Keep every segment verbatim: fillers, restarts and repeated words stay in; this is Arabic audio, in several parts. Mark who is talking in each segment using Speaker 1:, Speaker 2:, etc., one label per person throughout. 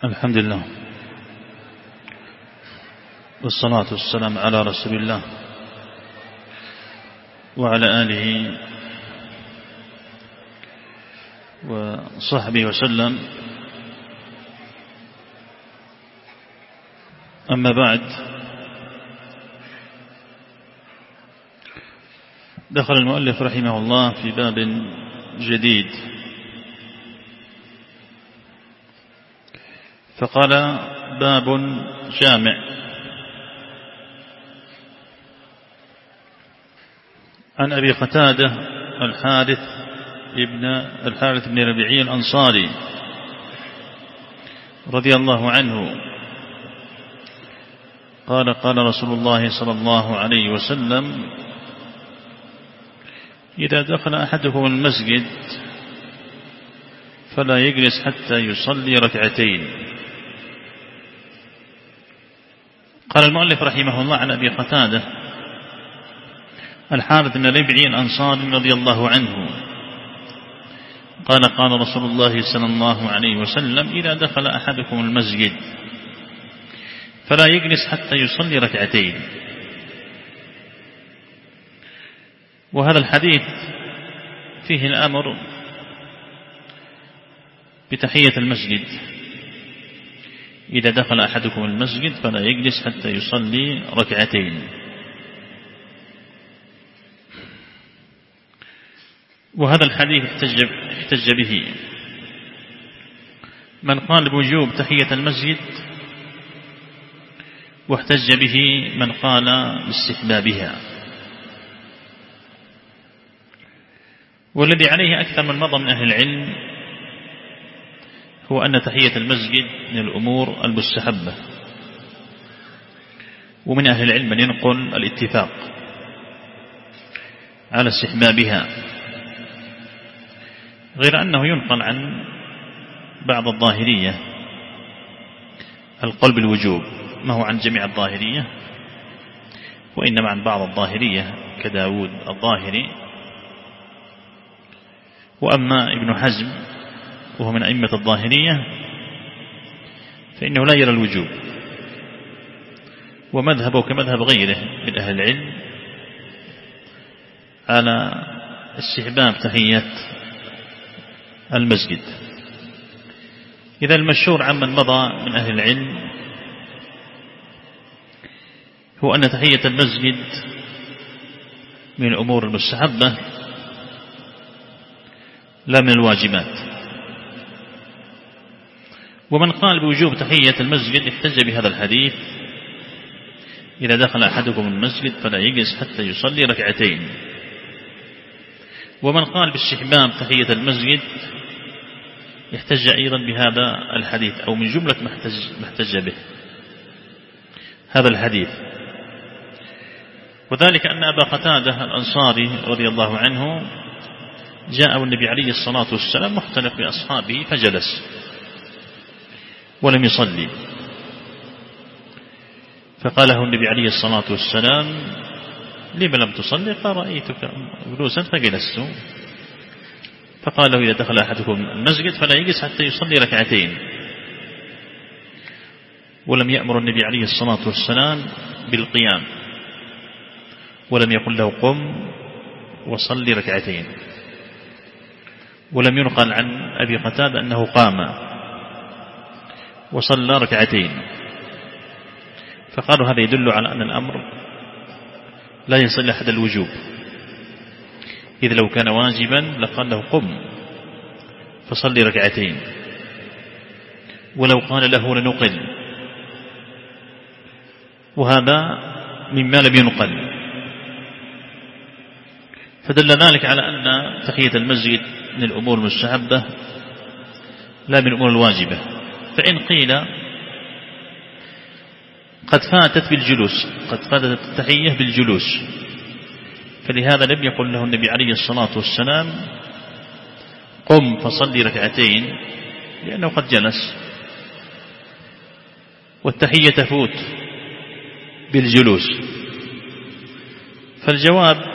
Speaker 1: الحمد لله والصلاة والسلام على رسول الله وعلى آله وصحبه وسلم. أما بعد، دخل المؤلف رحمه الله في باب جديد، فقال: باب جامع. عن أبي قتادة الحارث ابن الحارث بن ربيعي الأنصاري رضي الله عنه قال: قال رسول الله صلى الله عليه وسلم: إذا دخل أحدكم المسجد فلا يجلس حتى يصلي ركعتين. قال المؤلف رحمه الله: عن أبي قتادة الحارث بن ربيعي الأنصاري رضي الله عنه قال: قال رسول الله صلى الله عليه وسلم: إذا دخل أحدكم المسجد فلا يجلس حتى يصلي ركعتين. وهذا الحديث فيه الأمر بتحية المسجد. إذا دخل أحدكم المسجد فلا يجلس حتى يصلي ركعتين. وهذا الحديث احتج, احتج به من قال بوجوب تحية المسجد، واحتج به من قال باستحبابها. والذي عليه أكثر من مضى من أهل العلم هو أن تحية المسجد من الأمور المستحبة، ومن أهل العلم من ينقل الاتفاق على استحبابها، غير أنه ينقل عن بعض الظاهرية القول بالوجوب، ما هو عن جميع الظاهرية، وإنما عن بعض الظاهرية كداود الظاهري. وأما ابن حزم وهو من أئمة الظاهرية فإنه لا يرى الوجوب، ومذهبه كمذهب غيره من أهل العلم على استحباب تحية المسجد. إذا المشهور عمن مضى من أهل العلم هو أن تحية المسجد من الأمور المستحبة لا من الواجبات. ومن قال بوجوب تحية المسجد احتج بهذا الحديث: إذا دخل أحدكم المسجد فلا يجلس حتى يصلي ركعتين. ومن قال باستحباب تحية المسجد يحتج أيضا بهذا الحديث، أو من جملة ما احتج به هذا الحديث. وذلك أن أبا قتادة الأنصاري رضي الله عنه جاء النبي عليه الصلاة والسلام مختلف بأصحابه فجلس ولم يصلي، فقال له النبي عليه الصلاة والسلام: لما لم تصلي؟ قال: رأيتك جلوسا فجلست. فقال له: إذا دخل أحدكم المسجد فلا يجلس حتى يصلي ركعتين. ولم يأمر النبي عليه الصلاة والسلام بالقيام، ولم يقل له: قم وصلي ركعتين. ولم ينقل عن أبي قتادة أنه قام وصلى ركعتين. فقالوا هذا يدل على أن الأمر لا يصل أحد الوجوب، إذ لو كان واجبا لقال له: قم فصلي ركعتين. ولو قال له لنقل، وهذا مما لم ينقل. فدل ذلك على أن تحية المسجد من الأمور المستحبة لا من الأمور الواجبة. فإن قيل قد فاتت بالجلوس، قد فاتت التحية بالجلوس، فلهذا لم يقل له النبي عليه الصلاة والسلام: قم فصلي ركعتين، لأنه قد جلس، والتحية تفوت بالجلوس. فالجواب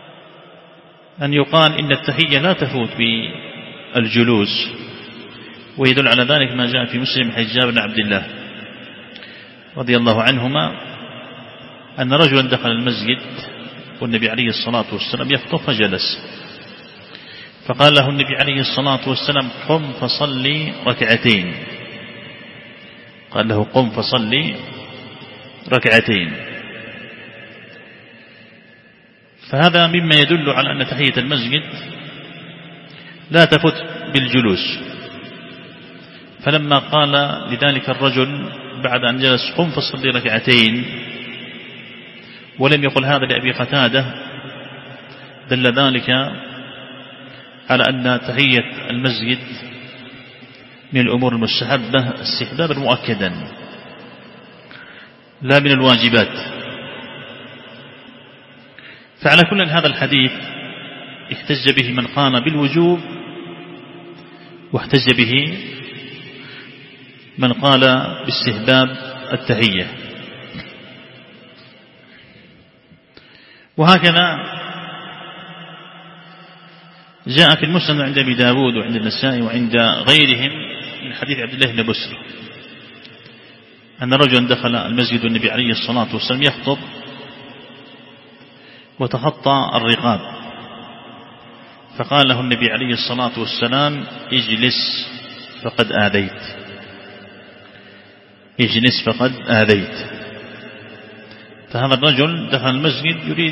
Speaker 1: أن يقال إن التحية لا تفوت بالجلوس، ويدل على ذلك ما جاء في مسلم حديث جابر بن عبد الله رضي الله عنهما أن رجلا دخل المسجد والنبي عليه الصلاة والسلام يخطب فجلس، فقال له النبي عليه الصلاة والسلام قم فصلي ركعتين، قال له قم فصلي ركعتين. فهذا مما يدل على أن تحية المسجد لا تفت بالجلوس. فلما قال لذلك الرجل بعد أن جلس قم فصلي ركعتين ولم يقل هذا لأبي قتادة، دل ذلك على أن تحية المسجد من الأمور المستحبة استحبابا مؤكدا لا من الواجبات. فعلى كل هذا الحديث احتج به من قام بالوجوب، واحتج به من قال باستحباب التحية. وهكذا جاء في المسند عند أبي داود وعند النسائي وعند غيرهم من حديث عبد الله بن بسر أن رجلا دخل المسجد والنبي عليه الصلاة والسلام يخطب وتخطى الرقاب، فقال له النبي عليه الصلاة والسلام اجلس فقد آذيت، اجلس فقد آذيت. فهذا الرجل دخل المسجد يريد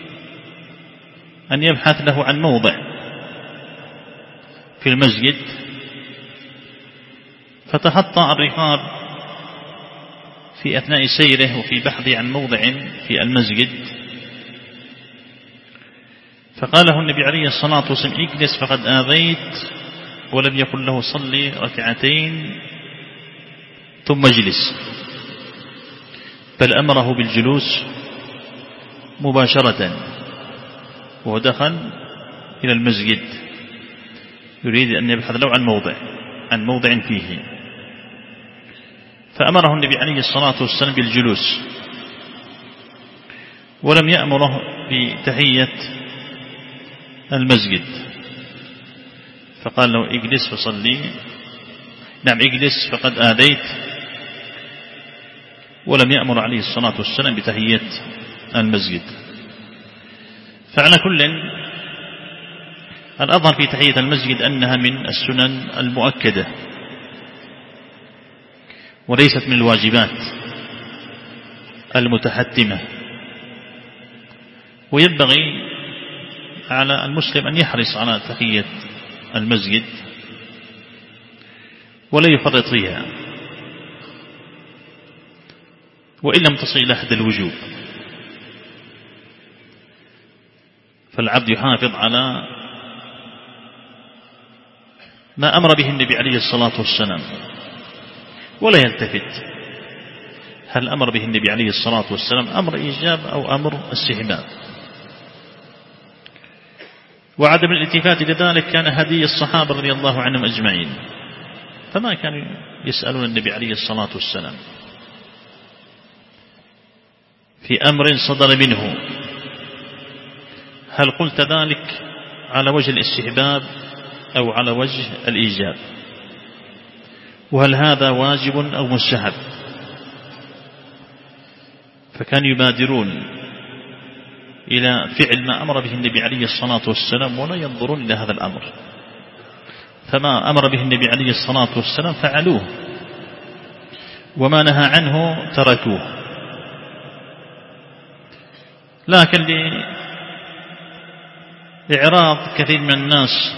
Speaker 1: أن يبحث له عن موضع في المسجد، فتخطى الرقاب في أثناء سيره وفي بحثه عن موضع في المسجد، فقال له النبي عليه الصلاة والسلام اجلس فقد آذيت، ولم يقل له صلي ركعتين ثم اجلس، بل أمره بالجلوس مباشرة. وهو دخل إلى المسجد يريد أن يبحث له عن موضع عن موضع فيه، فأمره النبي عليه الصلاة والسلام بالجلوس ولم يأمره بتحية المسجد، فقال له اجلس فصلي، نعم اجلس فقد آذيت، ولم يأمر عليه الصلاة والسلام بتحية المسجد. فعلى كل الأظهر في تحية المسجد أنها من السنن المؤكدة وليست من الواجبات المتحتمة. وينبغي على المسلم أن يحرص على تحية المسجد ولا يفرط فيها، وإن لم تصل إلى حد الوجوب، فالعبد يحافظ على ما أمر به النبي عليه الصلاة والسلام ولا يلتفت هل أمر به النبي عليه الصلاة والسلام أمر إيجاب أو أمر استحباب. وعدم الالتفات لذلك كان هدي الصحابة رضي الله عنهم أجمعين، فما كانوا يسألون النبي عليه الصلاة والسلام في أمر صدر منه هل قلت ذلك على وجه الاستحباب أو على وجه الإيجاب، وهل هذا واجب أو مستحب. فكانوا يبادرون إلى فعل ما أمر به النبي عليه الصلاة والسلام ولا ينظرون إلى هذا الأمر، فما أمر به النبي عليه الصلاة والسلام فعلوه وما نهى عنه تركوه. لكن لإعراض كثير من الناس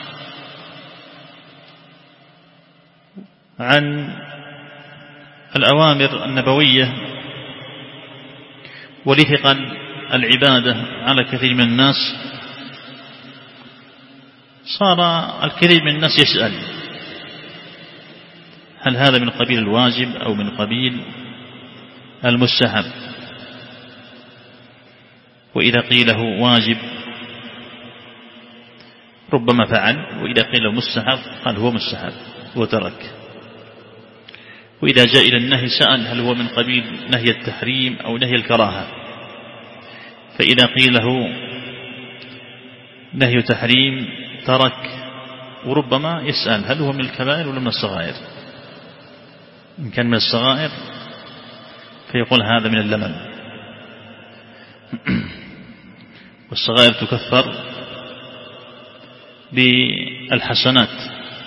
Speaker 1: عن الأوامر النبوية ولثقل العبادة على كثير من الناس، صار الكثير من الناس يسأل هل هذا من قبيل الواجب أو من قبيل المستحب، وإذا قيله واجب ربما فعل، وإذا قيل مستحب قال هو مستحب وترك، وإذا جاء إلى النهي سأل هل هو من قبيل نهي التحريم أو نهي الكراهة، فإذا قيل له نهي تحريم ترك، وربما يسأل هل هو من الكبائر ولا من الصغائر. إن كان من الصغائر فيقول هذا من اللمم، والصغائر تكفر بالحسنات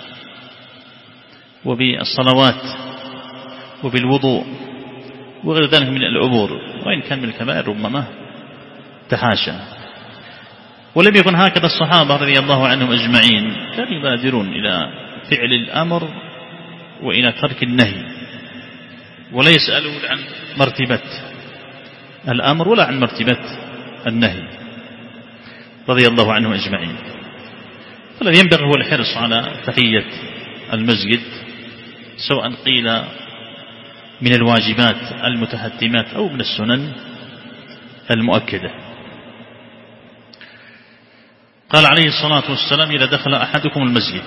Speaker 1: وبالصلوات وبالوضوء وغير ذلك من العبور، وإن كان من الكبائر ربما تحاشى. ولم يكن هكذا الصحابة رضي الله عنهم أجمعين، كانوا يبادرون إلى فعل الأمر وإلى ترك النهي، ولا يسألون عن مرتبة الأمر ولا عن مرتبة النهي رضي الله عنهم أجمعين. فالذي ينبغي هو الحرص على تحية المسجد، سواء قيل من الواجبات المتحتمات أو من السنن المؤكدة. قال عليه الصلاة والسلام إذا دخل أحدكم المسجد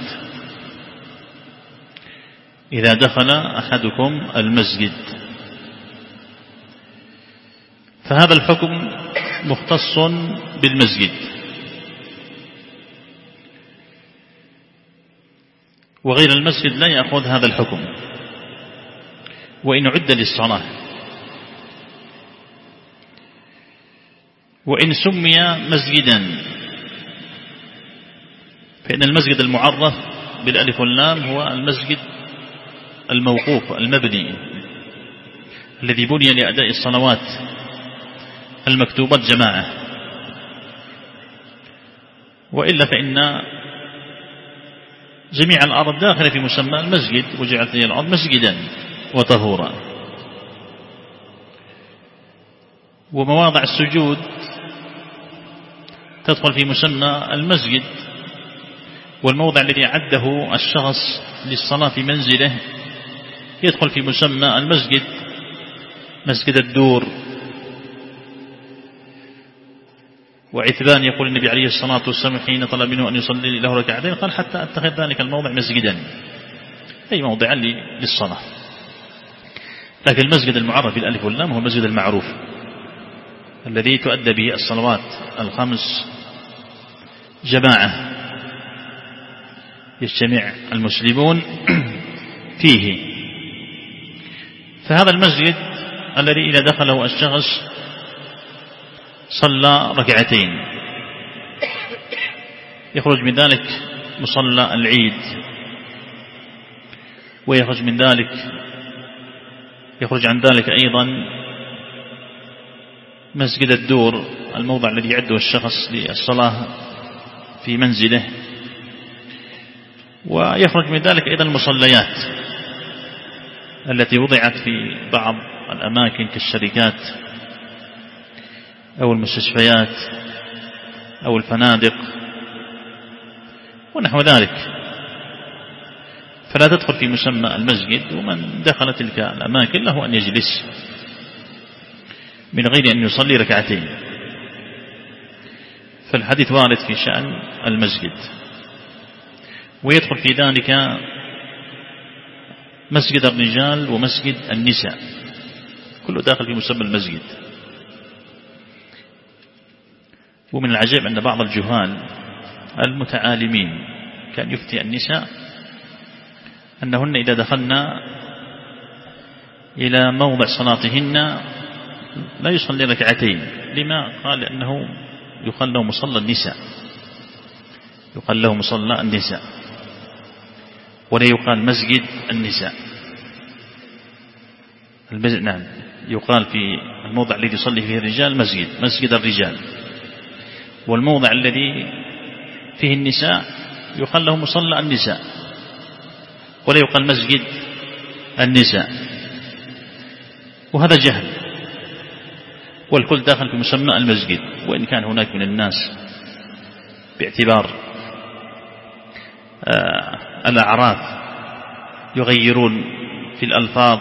Speaker 1: إذا دخل أحدكم المسجد فهذا الحكم مختص بالمسجد، وغير المسجد لا يأخذ هذا الحكم وإن عد للصلاة. وإن سمي مسجدا فإن المسجد المعرف بالألف واللام هو المسجد الموقوف المبني الذي بني لأداء الصلوات المكتوبة جماعة، وإلا فإن جميع الأرض داخلة في مسمى المسجد، وجعلت لي الأرض مسجدا وطهورا. ومواضع السجود تدخل في مسمى المسجد، والموضع الذي عده الشخص للصلاة في منزله يدخل في مسمى المسجد، مسجد الدور. وعثبان يقول النبي عليه الصلاة والسلام حين طلب منه أن يصلي له ركعتين قال حتى أتخذ ذلك الموضع مسجدا، أي موضعا للصلاة. لكن المسجد المعرف بالألف واللام هو المسجد المعروف الذي تؤدى به الصلوات الخمس جماعة يجتمع المسلمون فيه. فهذا المسجد الذي إذا دخله الشخص صلى ركعتين يخرج من ذلك مصلى العيد، ويخرج من ذلك يخرج عن ذلك أيضا مسجد الدور الموضع الذي يعده الشخص للصلاة في منزله، ويخرج من ذلك أيضا المصليات التي وضعت في بعض الأماكن كالشركات أو المستشفيات أو الفنادق ونحو ذلك، فلا تدخل في مسمى المسجد. ومن دخل تلك الأماكن له أن يجلس من غير أن يصلي ركعتين، فالحديث وارد في شأن المسجد. ويدخل في ذلك مسجد الرجال ومسجد النساء، كله داخل في مسمى المسجد. ومن العجائب أن بعض الجهال المتعالمين كان يفتي النساء أنهن إذا دخلنا إلى موضع صلاتهن لا يصلي ركعتين. لما؟ قال أنه يقال له مصلى النساء، يقال له مصلى النساء ولا يقال مسجد النساء. نعم، يقال في الموضع الذي يصلي فيه الرجال مسجد مسجد الرجال، والموضع الذي فيه النساء يقال له مصلى النساء ولا يقال مسجد النساء. وهذا جهل، والكل داخل في مسمى المسجد. وإن كان هناك من الناس باعتبار آه الأعراف يغيرون في الألفاظ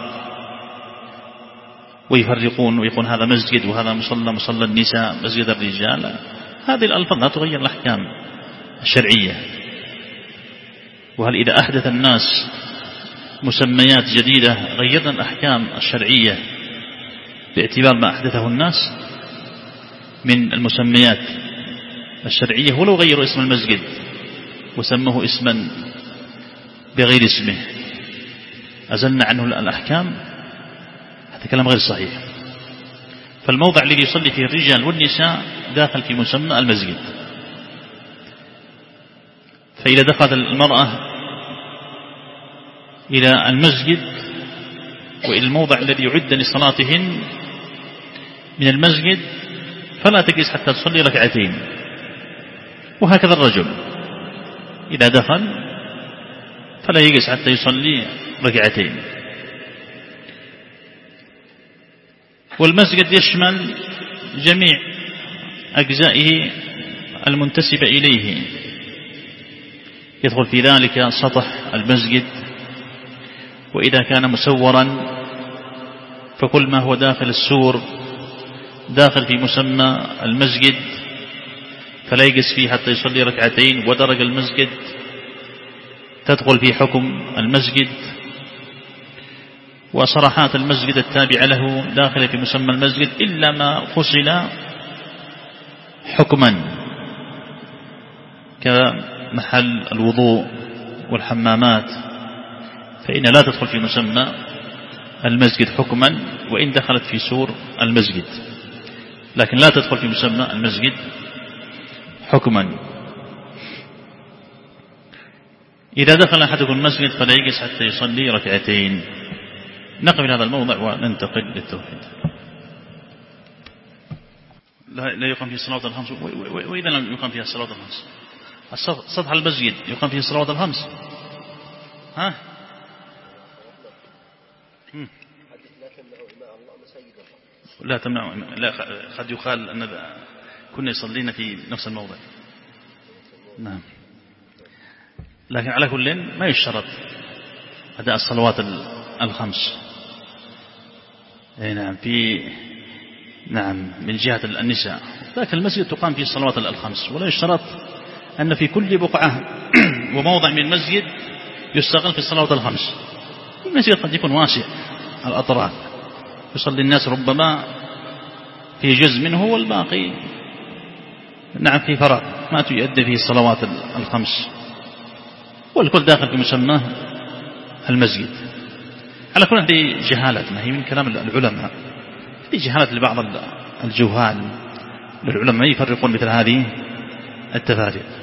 Speaker 1: ويفرقون ويقول هذا مسجد وهذا مصلى مصلى النساء مسجد الرجال. هذه الألفاظ لا تغير الأحكام الشرعية. وهل إذا أحدث الناس مسميات جديدة غيرنا الأحكام الشرعية باعتبار ما أحدثه الناس من المسميات الشرعية ولو غيروا اسم المسجد؟ وسموه اسما بغير اسمه أزلنا عنه الأحكام، هذا كلام غير صحيح. فالموضع الذي يصلي فيه الرجال والنساء داخل في مسمى المسجد. فإذا دخلت المرأة إلى المسجد وإلى الموضع الذي يعد لصلاتهن من المسجد فلا تجلس حتى تصلي ركعتين. وهكذا الرجل إذا دخل فلا يجلس حتى يصلي ركعتين. والمسجد يشمل جميع أجزائه المنتسبة إليه، يدخل في ذلك سطح المسجد، وإذا كان مسورا فكل ما هو داخل السور داخل في مسمى المسجد، فلا يجلس فيه حتى يصلي ركعتين. ودرج المسجد تدخل في حكم المسجد، وصراحات المسجد التابعة له داخل في مسمى المسجد إلا ما فصل حكما كمحل الوضوء والحمامات، فإن لا تدخل في مسمى المسجد حكما وإن دخلت في سور المسجد، لكن لا تدخل في مسمى المسجد حكما. إذا دخل أحدكم المسجد فلا يجلس حتى يصلي ركعتين. نقف في هذا الموضع وننتقل للتوحيد. لا يقام فيه الصلوات الخمس، وإذا لم يقام فيها الصلوات الخمس سطح المسجد يقام فيه الصلوات الخمس. ها لا تمنع، لا قد يقال أن كنا يصلين في نفس الموضع. نعم، لكن على كل ما يشترط أداء الصلوات الخمس. نعم، في نعم من جهة النساء، لكن المسجد تقام فيه الصلوات الخمس، ولا يشترط أن في كل بقعة وموضع من المسجد يستغل في الصلوات الخمس. المسجد قد يكون واسع الأطراف، يصلي الناس ربما في جزء منه والباقي نعم في فراغ ما تؤدي فيه الصلوات الخمس، والكل داخل في مسمى المسجد. على كل هذه جهالة، ما هي من كلام العلماء، هذه جهالة لبعض الجهال. العلماء يفرقون مثل هذه التفاريق.